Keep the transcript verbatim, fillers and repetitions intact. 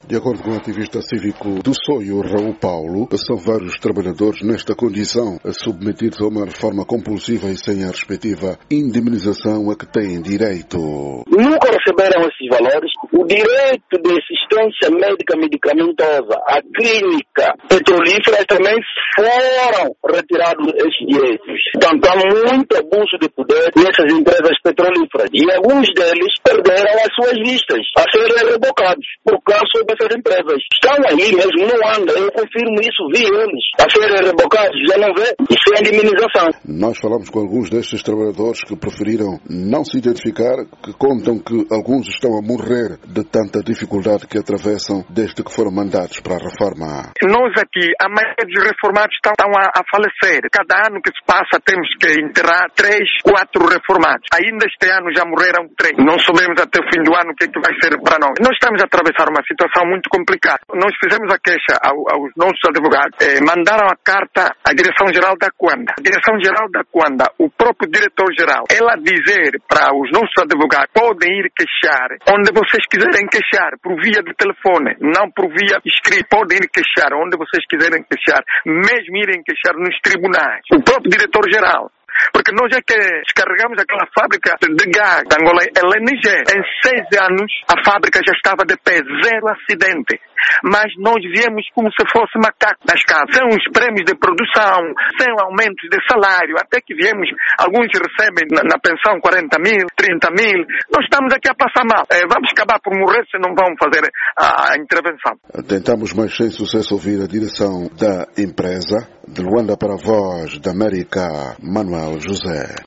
De acordo com o ativista cívico do Soio, Raul Paulo, são vários trabalhadores nesta condição, submetidos a uma reforma compulsiva e sem a respectiva indemnização a que têm direito. Nunca receberam esses valores. O direito de assistência médica medicamentosa, a clínica petrolífera também foram retirados esses direitos. Portanto, há muito abuso de poder nessas empresas petrolíferas e alguns deles perderam as suas vistas a serem rebocados por causa dessas empresas. Estão aí mesmo, não andam. Eu confirmo isso, vi eles a serem rebocados, já não vê, e sem indemnização. Nós falamos com alguns destes trabalhadores que preferiram não se identificar, que contam que alguns estão a morrer de tanta dificuldade que atravessam desde que foram mandados para a reforma. Nós aqui, a maioria dos reformados estão, estão a, a falecer. Cada ano que se passa temos que enterrar três, quatro reformados. Ainda este ano já morreram três. Não sabemos até o fim do ano o que, é que vai ser para nós. Nós estamos a atravessar uma situação muito complicada. Nós fizemos a queixa ao, aos nossos advogados, eh, mandaram a carta à Direção-Geral da Cuanda. A Direção-Geral da Cuanda, o próprio Diretor-Geral, ela dizer para os nossos advogados, podem ir queixar onde vocês quiserem queixar, por via de telefone, não por via escrita. Podem ir queixar onde vocês quiserem queixar, mesmo irem queixar nos tribunais. O próprio Diretor-Geral. Porque nós é que descarregamos aquela fábrica de gás da Angola, L N G. Em seis anos, a fábrica já estava de pé, zero acidente. Mas nós viemos como se fosse macaco das casas, sem os prêmios de produção, sem aumentos de salário, até que viemos, alguns recebem na, na pensão quarenta mil, trinta mil. Nós estamos aqui a passar mal. É, vamos acabar por morrer se não vamos fazer a, a intervenção. Tentamos, mas sem sucesso, ouvir a direção da empresa. De Luanda para a Voz da América, Manuel José.